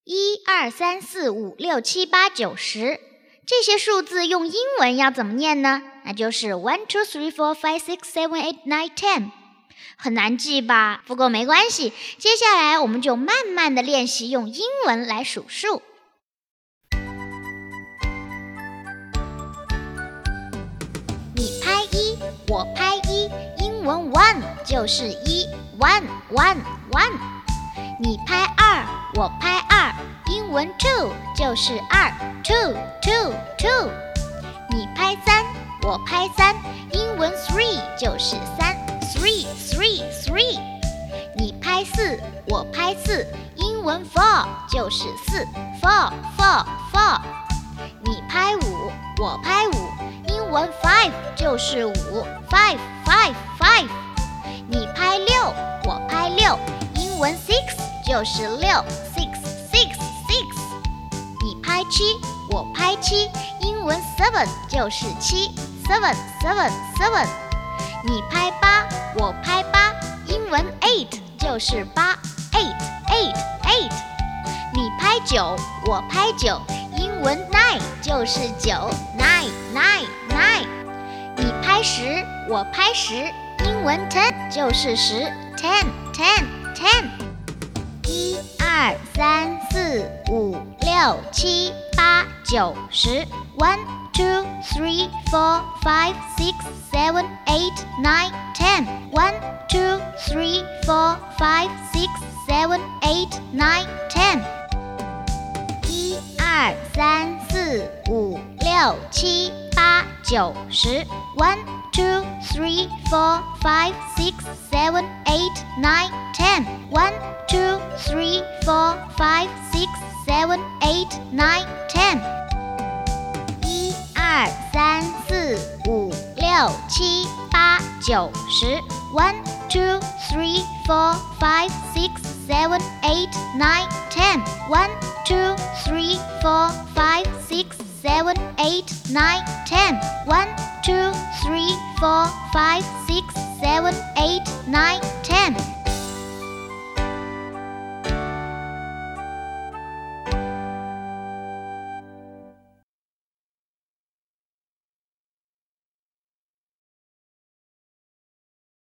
1、2、3、4、5、6、7、8、9、10，这些数字用英文要怎么念呢？那就是1、2、3、4、5、6、7、8、9、10。很难记吧？不过没关系，接下来我们就慢慢的练习用英文来数数。你拍一，我拍一，英文 one 就是一 ，one one one。你拍二，我拍二，英文 two 就是二 ，two two two。你拍三，我拍三，英文 three 就是三 ，three three three。你拍四，我拍四，英文 four 就是四 ，four four four。你拍五，我拍五，英文 five 就是五 ，five five five。你拍六，我拍六，英文 six 就是六 ，six six six。你拍七，我拍七，英文 seven 就是七 ，seven seven seven。你拍八，我拍八，英文 eight 就是八 ，eight eight eight。你拍九，我拍九，英文 nine 就是九 ，nine nine nine。你拍十，我拍十，英文 ten 就是十 ，ten ten ten。1、2、3、4、5、6、7、8、9、10 1、2、3、4、5、6、7、8、9、10 1、2、3、4、5、6、7、8、9、10。1、2、3、4、5、6、7、8、9、10 1、2、3、4、5、6、7、8、9、10 1、2、3、4、5、6、7、8、9、10。1、2、3、4、5、6、7、8、9、10 1、2、3、4、5、6、7、8、9、10 1、2、3、4、5、6、7、8、9、10 1、2、3、4、5、6、7、8、9、10